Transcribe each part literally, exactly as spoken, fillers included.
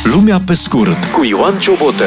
Lumea pe scurt cu Ioan Ciobotă.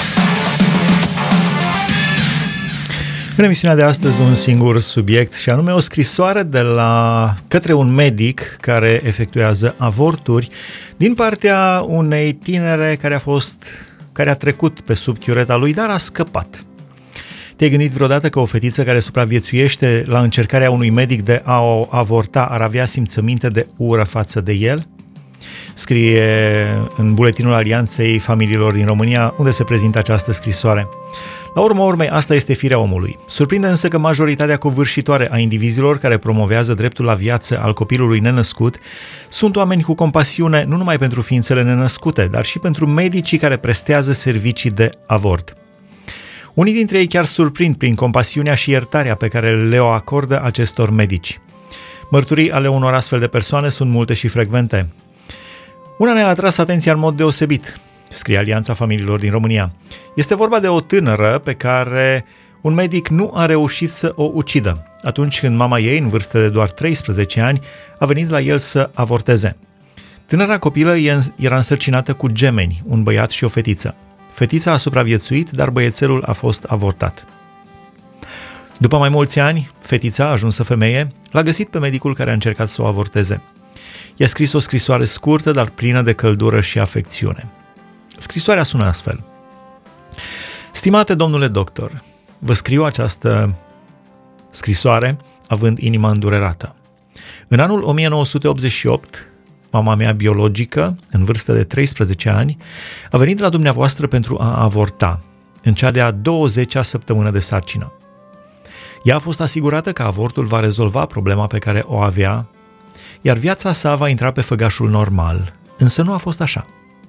În emisiunea de astăzi un singur subiect și anume o scrisoare de la către un medic care efectuează avorturi din partea unei tinere care a fost care a trecut pe sub chiureta lui, dar a scăpat. Te-ai gândit vreodată că o fetiță care supraviețuiește la încercarea unui medic de a o avorta ar avea simțăminte de ură față de el? Scrie în buletinul Alianței Familiilor din România, unde se prezintă această scrisoare. La urma urmei, asta este firea omului. Surprinde însă că majoritatea covârșitoare a indivizilor care promovează dreptul la viață al copilului nenăscut sunt oameni cu compasiune nu numai pentru ființele nenăscute, dar și pentru medicii care prestează servicii de avort. Unii dintre ei chiar surprind prin compasiunea și iertarea pe care le-o acordă acestor medici. Mărturii ale unor astfel de persoane sunt multe și frecvente. Una ne-a atras atenția în mod deosebit, scrie Alianța Familiilor din România. Este vorba de o tânără pe care un medic nu a reușit să o ucidă, atunci când mama ei, în vârstă de doar treisprezece ani, a venit la el să avorteze. Tânăra copilă era însărcinată cu gemeni, un băiat și o fetiță. Fetița a supraviețuit, dar băiețelul a fost avortat. După mai mulți ani, fetița, ajunsă femeie, l-a găsit pe medicul care a încercat să o avorteze. I-a scris o scrisoare scurtă, dar plină de căldură și afecțiune. Scrisoarea sună astfel. Stimate domnule doctor, vă scriu această scrisoare având inima îndurerată. În anul o mie nouă sute optzeci și opt, mama mea biologică, în vârstă de treisprezece ani, a venit la dumneavoastră pentru a avorta, în cea de-a douăzecea săptămână de sarcină. Ea a fost asigurată că avortul va rezolva problema pe care o avea, iar viața sa va intra pe făgașul normal, însă nu a fost așa.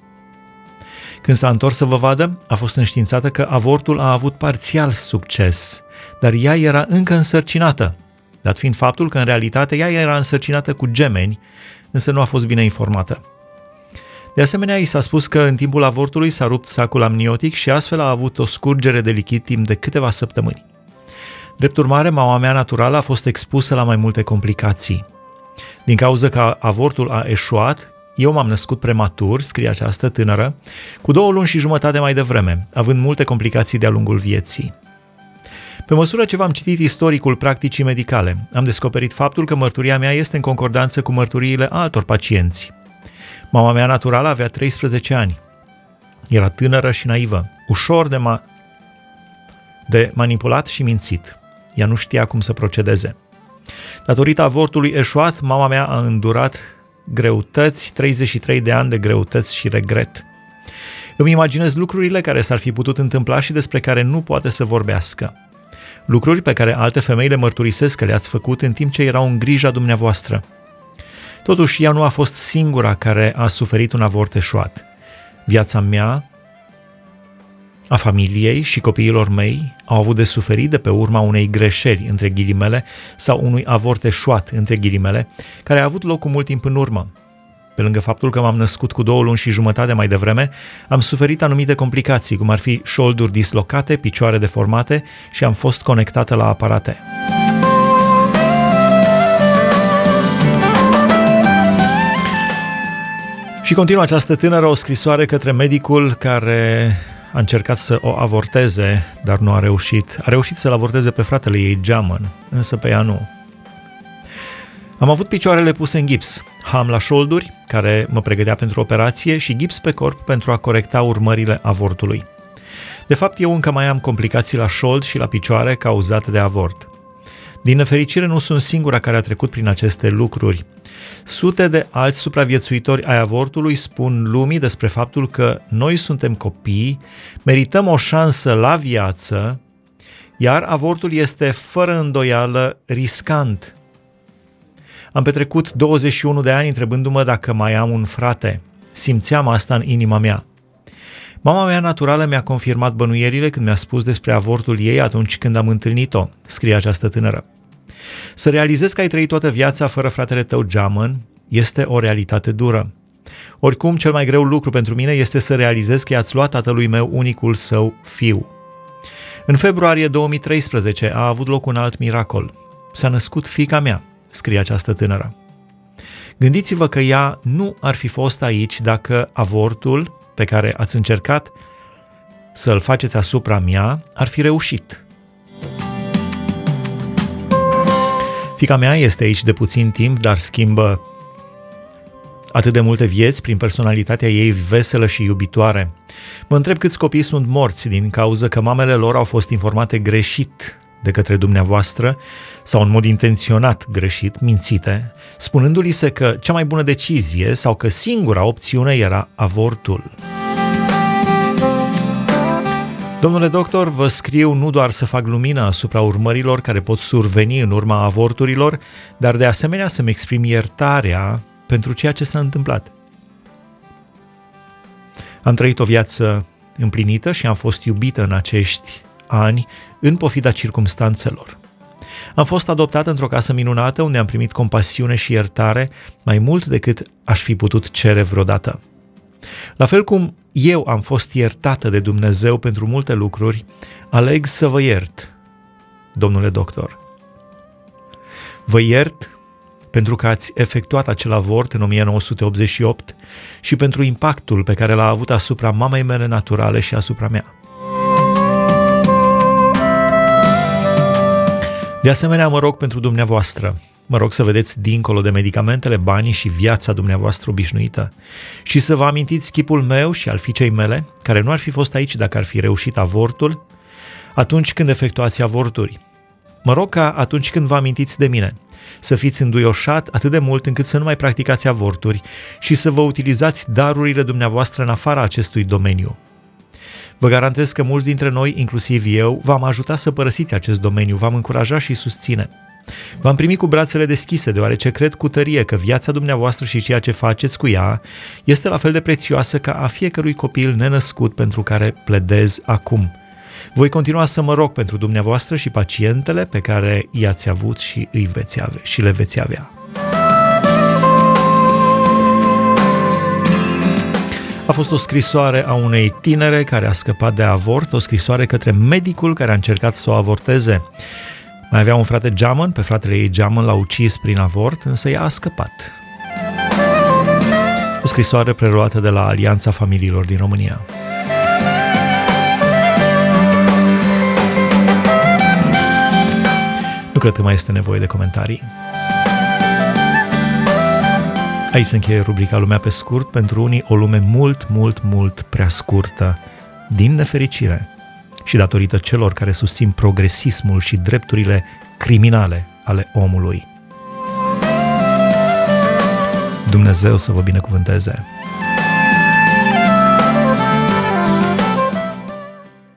Când s-a întors să vă vadă, a fost înștiințată că avortul a avut parțial succes, dar ea era încă însărcinată, dat fiind faptul că în realitate ea era însărcinată cu gemeni, însă nu a fost bine informată. De asemenea, i s-a spus că în timpul avortului s-a rupt sacul amniotic și astfel a avut o scurgere de lichid timp de câteva săptămâni. Drept urmare, mama mea naturală a fost expusă la mai multe complicații. Din cauza că avortul a eșuat, eu m-am născut prematur, scrie această tânără, cu două luni și jumătate mai devreme, având multe complicații de-a lungul vieții. Pe măsură ce v-am citit istoricul practicii medicale, am descoperit faptul că mărturia mea este în concordanță cu mărturiile altor pacienți. Mama mea naturală avea treisprezece ani. Era tânără și naivă, ușor de, ma- de manipulat și mințit. Ea nu știa cum să procedeze. Datorită avortului eșuat, mama mea a îndurat greutăți, treizeci și trei de ani de greutăți și regret. Îmi imaginez lucrurile care s-ar fi putut întâmpla și despre care nu poate să vorbească. Lucruri pe care alte femei le mărturisesc că le-ați făcut în timp ce erau în grija dumneavoastră. Totuși, ea nu a fost singura care a suferit un avort eșuat. Viața mea, a familiei și copiilor mei au avut de suferit de pe urma unei greșeli, între ghilimele, sau unui avort eșuat, între ghilimele, care a avut loc cu mult timp în urmă. Pe lângă faptul că m-am născut cu două luni și jumătate mai devreme, am suferit anumite complicații, cum ar fi șolduri dislocate, picioare deformate și am fost conectată la aparate. Și continuă această tânără o scrisoare către medicul care a încercat să o avorteze, dar nu a reușit. A reușit să-l avorteze pe fratele ei, Geamăn, însă pe ea nu. Am avut picioarele puse în gips, ham la șolduri, care mă pregătea pentru operație, și gips pe corp pentru a corecta urmările avortului. De fapt, eu încă mai am complicații la șold și la picioare cauzate de avort. Din nefericire, nu sunt singura care a trecut prin aceste lucruri. Sute de alți supraviețuitori ai avortului spun lumii despre faptul că noi suntem copii, merităm o șansă la viață, iar avortul este fără îndoială riscant. Am petrecut douăzeci și unu de ani întrebându-mă dacă mai am un frate. Simțeam asta în inima mea. Mama mea naturală mi-a confirmat bănuierile când mi-a spus despre avortul ei atunci când am întâlnit-o, scrie această tânără. Să realizezi că ai trăit toată viața fără fratele tău Geamăn este o realitate dură. Oricum, cel mai greu lucru pentru mine este să realizez că i-ați luat tatălui meu unicul său fiu. În februarie două mii treisprezece a avut loc un alt miracol. S-a născut fiica mea, scrie această tânără. Gândiți-vă că ea nu ar fi fost aici dacă avortul pe care ați încercat să-l faceți asupra mea ar fi reușit. Fiica mea este aici de puțin timp, dar schimbă atât de multe vieți prin personalitatea ei veselă și iubitoare. Mă întreb câți copii sunt morți din cauza că mamele lor au fost informate greșit de către dumneavoastră sau în mod intenționat greșit, mințite, spunându-li se că cea mai bună decizie sau că singura opțiune era avortul. Domnule doctor, vă scriu nu doar să fac lumină asupra urmărilor care pot surveni în urma avorturilor, dar de asemenea să-mi exprim iertarea pentru ceea ce s-a întâmplat. Am trăit o viață împlinită și am fost iubită în acești ani, în pofida circumstanțelor. Am fost adoptată într-o casă minunată unde am primit compasiune și iertare mai mult decât aș fi putut cere vreodată. La fel cum eu am fost iertată de Dumnezeu pentru multe lucruri, aleg să vă iert, domnule doctor. Vă iert pentru că ați efectuat acel avort în nouăsprezece optzeci și opt și pentru impactul pe care l-a avut asupra mamei mele naturale și asupra mea. De asemenea, mă rog pentru dumneavoastră. Mă rog să vedeți dincolo de medicamentele, banii și viața dumneavoastră obișnuită și să vă amintiți chipul meu și al fiicei mele, care nu ar fi fost aici dacă ar fi reușit avortul, atunci când efectuați avorturi. Mă rog ca atunci când vă amintiți de mine, să fiți înduioșat atât de mult încât să nu mai practicați avorturi și să vă utilizați darurile dumneavoastră în afara acestui domeniu. Vă garantez că mulți dintre noi, inclusiv eu, v-am ajutat să părăsiți acest domeniu, v-am încurajat și susține. V-am primit cu brațele deschise, deoarece cred cu tărie că viața dumneavoastră și ceea ce faceți cu ea este la fel de prețioasă ca a fiecărui copil nenăscut pentru care pledez acum. Voi continua să mă rog pentru dumneavoastră și pacientele pe care i-ați avut și îi veți avea, și le veți avea. A fost o scrisoare a unei tinere care a scăpat de avort, o scrisoare către medicul care a încercat să o avorteze. Mai avea un frate geamăn, pe fratele ei geamăn l-a ucis prin avort, însă ea a scăpat. O scrisoare preluată de la Alianța Familiilor din România. Nu cred că mai este nevoie de comentarii. Aici se încheie rubrica Lumea pe scurt, pentru unii o lume mult, mult, mult prea scurtă, din nefericire și datorită celor care susțin progresismul și drepturile criminale ale omului. Dumnezeu să vă binecuvânteze!